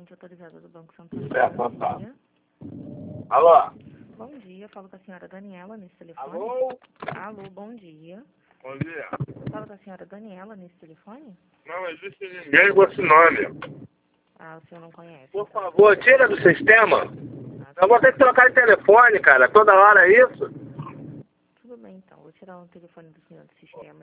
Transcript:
Agente autorizado do Banco Santander. Bom dia. Alô? Bom dia, falo com a senhora Daniela nesse telefone. Alô? Alô, bom dia. Bom dia. Falo com a senhora Daniela nesse telefone? Não existe ninguém com esse nome. Ah, o senhor não conhece. Por favor, tira do sistema. Eu vou ter que trocar de telefone, cara. Toda hora é isso. Tudo bem, então. Vou tirar o telefone do senhor do sistema.